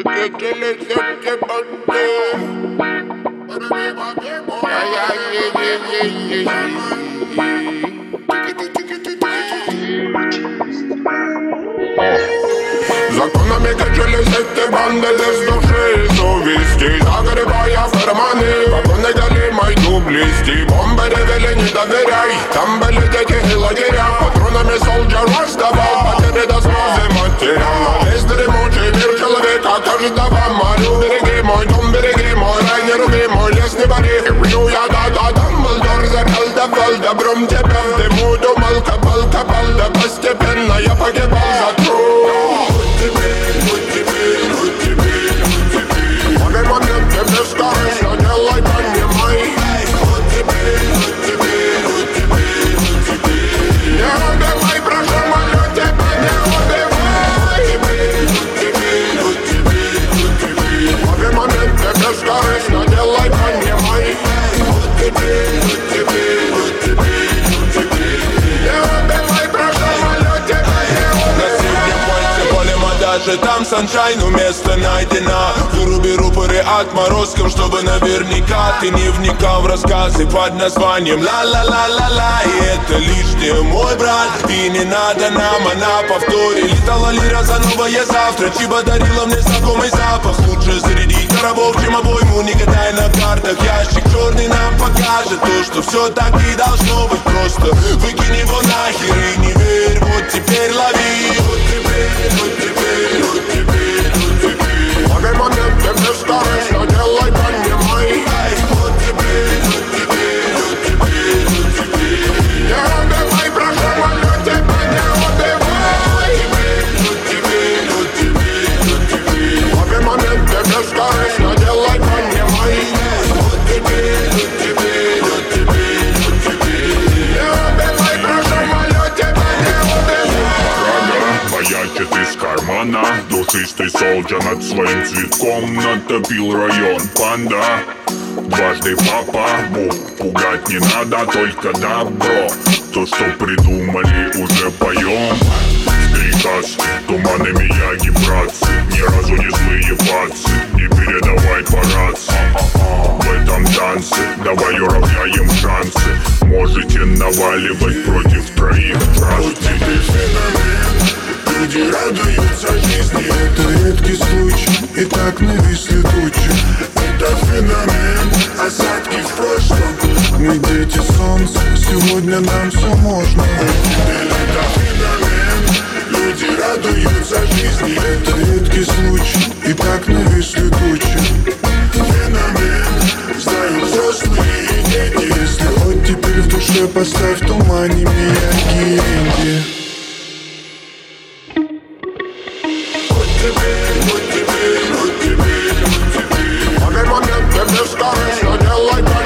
Законами качались эти банды без души и совести, загребая в карманы вагоны голимой дублисти. Бомбы ревели, не доверяй, там были дети и лагеря. Патронами солджер раздавал, потери до слезы материал. Весь дремучий мир человека, каждого молю. Береги мой дом, береги мой рай, не руби мой лес, не вари. Иду я да-да, Дамблдор заколдовал добром тебя в дыму. Думал, копал, да постепенно я погибал за труд. Лови момент, ты бескорыстно, делай, понимай. Не убивай, прошу, молю тебя, не убивай. Лови момент, ты бескорыстно, делай, понимай. Не убивай, прошу, молю тебя, не убивай. Даже там саншайн, место найдено. Выруби рупоры отморозком, чтобы наверняка ты не вникал в рассказы под названием ла-ла-ла-ла-ла. И это лишнее, мой брат, и не надо нам, она повторе. Летала лира за новое завтра, чиба дарила мне знакомый запах. Лучше зарядить коробов, чем обойму, не гадай на картах. Ящик черный нам покажет то, что все так и должно быть. Просто выкинь его нахер и не верь, вот теперь лови. Лови момент, ты бескорыстно, делай, понимай. Не убивай, прошу, молю тебя, не убивай. Лови момент, ты бескорыстно, делай, понимай. Не убивай, прошу, молю тебя, не убивай. Маячит из кармана душистый солджа над своим цветком натопил район панда. Дважды папа, пугать не надо, только добро. То, что придумали, уже поем. Стреказ, туманы мияги, братцы. Ни разу не злые пацы, не передавай по рации. В этом танце давай уравняем шансы. Можете наваливать против троих, здравствуйте. Люди радуются жизни, это редкий случай, и так нависли тучи. Это феномен, осадки в прошлом. Мы дети солнца, сегодня нам все можно. Это феномен, люди радуются жизни, это редкий случай, и так нависли тучи. Феномен, знают взрослые и дети. Если хоть теперь в душе поставь в тумане мияги инди. Лови момент, ты бескорыстно, делай.